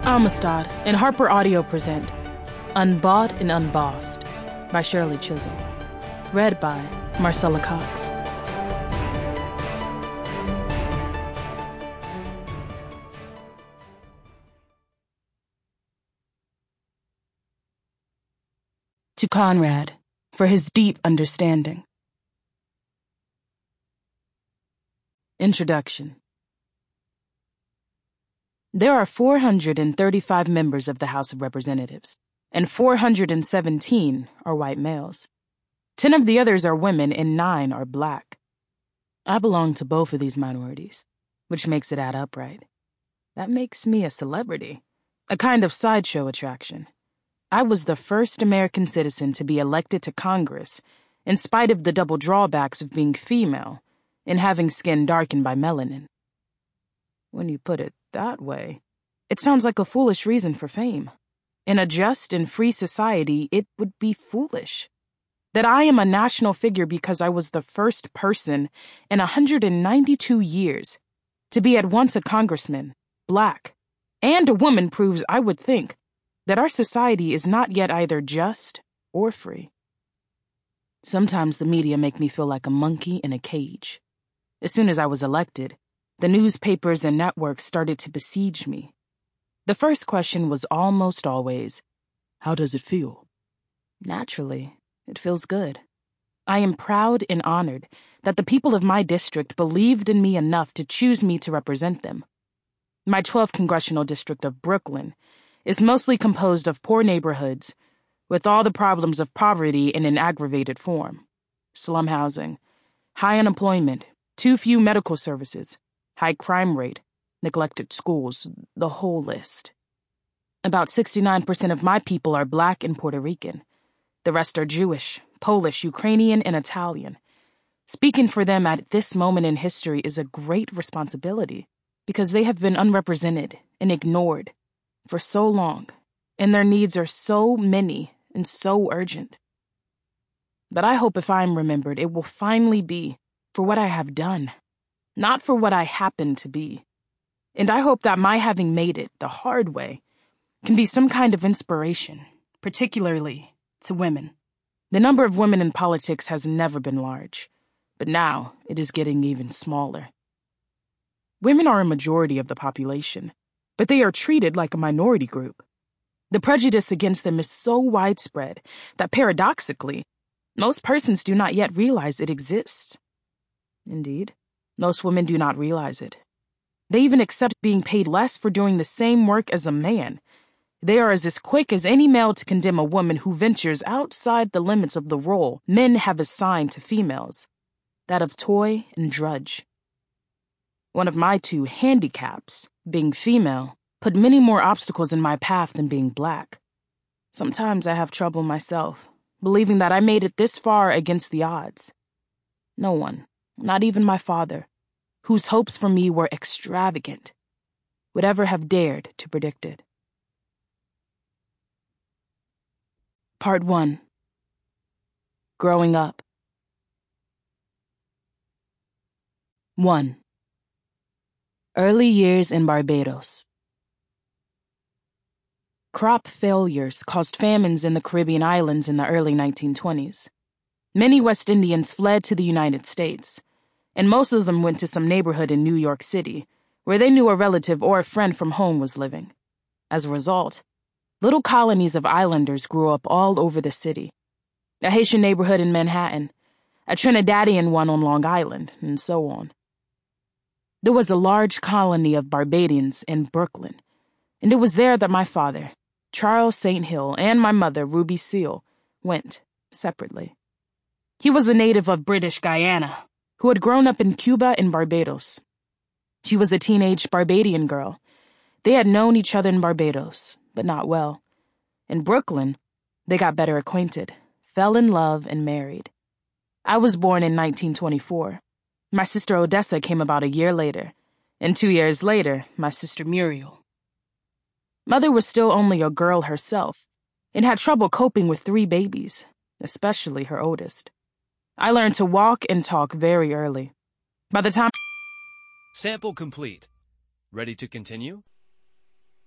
Amistad and Harper Audio present Unbought and Unbossed by Shirley Chisholm. Read by Marcella Cox. To Conrad, for his deep understanding. Introduction. There are 435 members of the House of Representatives, and 417 are white males. 10 of the others are women, and 9 are black. I belong to both of these minorities, which makes it add up right. That makes me a celebrity, a kind of sideshow attraction. I was the first American citizen to be elected to Congress, in spite of the double drawbacks of being female and having skin darkened by melanin. When you put it that way, it sounds like a foolish reason for fame. In a just and free society, it would be foolish. That I am a national figure because I was the first person in 192 years to be at once a congressman, black, and a woman proves, I would think, that our society is not yet either just or free. Sometimes the media make me feel like a monkey in a cage. As soon as I was elected, the newspapers and networks started to besiege me. The first question was almost always, how does it feel? Naturally, it feels good. I am proud and honored that the people of my district believed in me enough to choose me to represent them. My 12th congressional district of Brooklyn is mostly composed of poor neighborhoods with all the problems of poverty in an aggravated form. Slum housing, high unemployment, too few medical services, high crime rate, neglected schools, the whole list. About 69% of my people are black and Puerto Rican. The rest are Jewish, Polish, Ukrainian, and Italian. Speaking for them at this moment in history is a great responsibility because they have been unrepresented and ignored for so long, and their needs are so many and so urgent. But I hope if I am remembered, it will finally be for what I have done, not for what I happen to be. And I hope that my having made it the hard way can be some kind of inspiration, particularly to women. The number of women in politics has never been large, but now it is getting even smaller. Women are a majority of the population, but they are treated like a minority group. The prejudice against them is so widespread that paradoxically, most persons do not yet realize it exists. Indeed, most women do not realize it. They even accept being paid less for doing the same work as a man. They are as quick as any male to condemn a woman who ventures outside the limits of the role men have assigned to females, that of toy and drudge. One of my 2 handicaps, being female, put many more obstacles in my path than being black. Sometimes I have trouble myself, believing that I made it this far against the odds. No one, not even my father, whose hopes for me were extravagant, would ever have dared to predict it. Part 1. Growing Up. 1. Early Years in Barbados. Crop failures caused famines in the Caribbean islands in the early 1920s. Many West Indians fled to the United States, and most of them went to some neighborhood in New York City, where they knew a relative or a friend from home was living. As a result, little colonies of islanders grew up all over the city. A Haitian neighborhood in Manhattan, a Trinidadian one on Long Island, and so on. There was a large colony of Barbadians in Brooklyn, and it was there that my father, Charles St. Hill, and my mother, Ruby Seal, went separately. He was a native of British Guyana, who had grown up in Cuba and Barbados. She was a teenage Barbadian girl. They had known each other in Barbados, but not well. In Brooklyn, they got better acquainted, fell in love, and married. I was born in 1924. My sister Odessa came about a year later, and 2 years later, my sister Muriel. Mother was still only a girl herself, and had trouble coping with 3 babies, especially her oldest. I learned to walk and talk very early. By the time... Sample complete. Ready to continue?